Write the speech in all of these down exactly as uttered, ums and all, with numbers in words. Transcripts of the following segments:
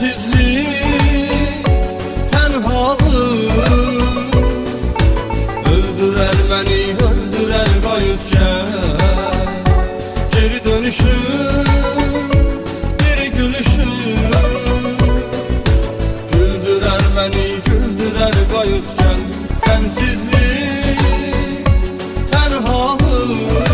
Sensizlik, tenhalık öldürer beni, öldürer qayıt gel. Geri dönüşüm, bir gülüşüm güldürer beni, güldürer qayıt gel. Sensizlik, tenhalık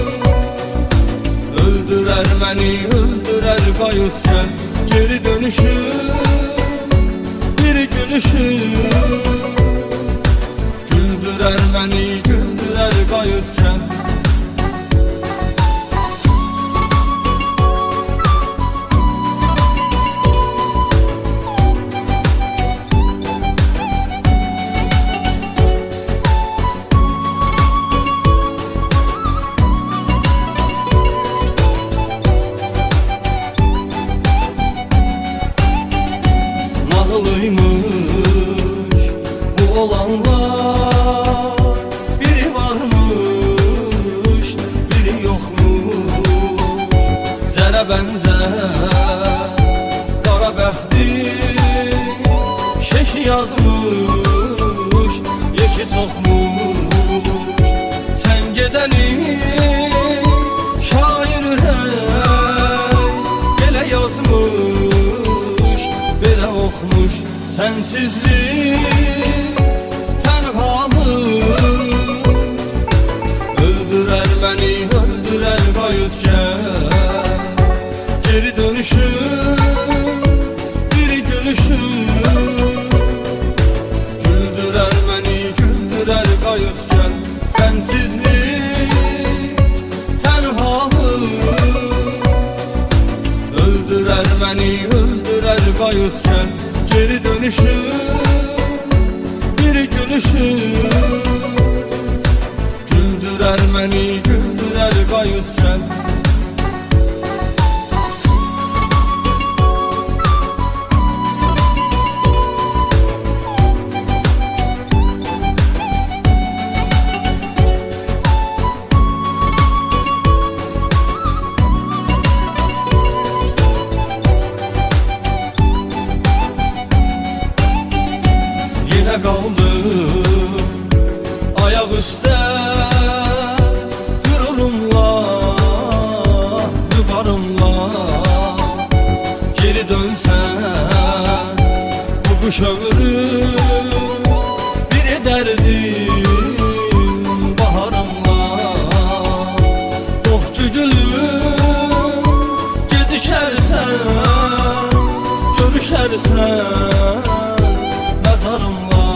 öldürer beni, öldürer qayıt gel. Geri dönüşüm, bir gülüşüm güldürer beni, güldürer qayıt gel. Nağılıymış bu olanlar, biri varmış, biri yokmuş. Zərə bənzər qara bəxti şeş yazmış, yeki çoxmuş. Sən gedəni şair ürək belə yazmış, belə oxmuş. Sensizlik, tenhalık öldürer beni, öldürer qayıt gel. Geri dönüşüm, bir gülüşüm güldürer beni, güldürer qayıt gel. Sensizlik, tenhalık öldürer beni, öldürer qayıt gel. Geri dönüşüm, bir gülüşüm güldürer beni, güldürer qayıt gel. Yine kaldım ayak üstte, gururumla, yukarımla. Geri dönsen bu kış ömrü, biri derdim baharımla. Doğçu gülüm gecikərsən, görüşərsən nazarımla.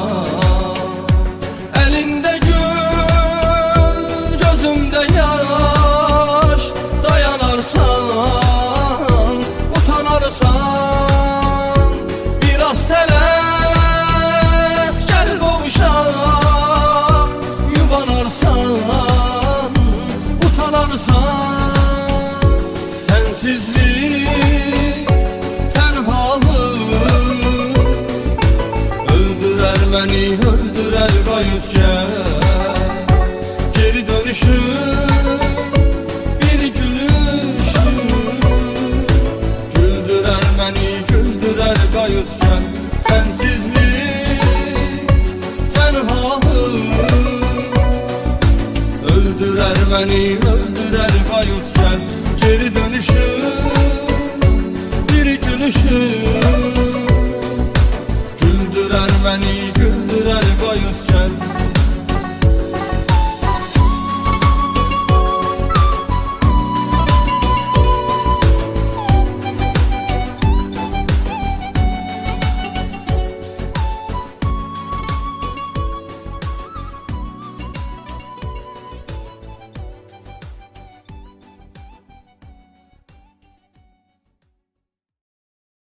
Elinde gül, gözümde yaş, dayanarsan, utanarsan, biraz teles gel boğuşaq. Yubanarsan, utanarsan. Sensizlik, tenhalık öldürer beni, öldürer qayıt gel. Geri dönüşüm, bir gülüşüm güldürer beni, güldürer qayıt gel. Sensizlik, tenhalık öldürer beni, öldürer qayıt gel. Geri dönüşüm, bir gülüşüm güldürer beni, güldürer qayıt gel.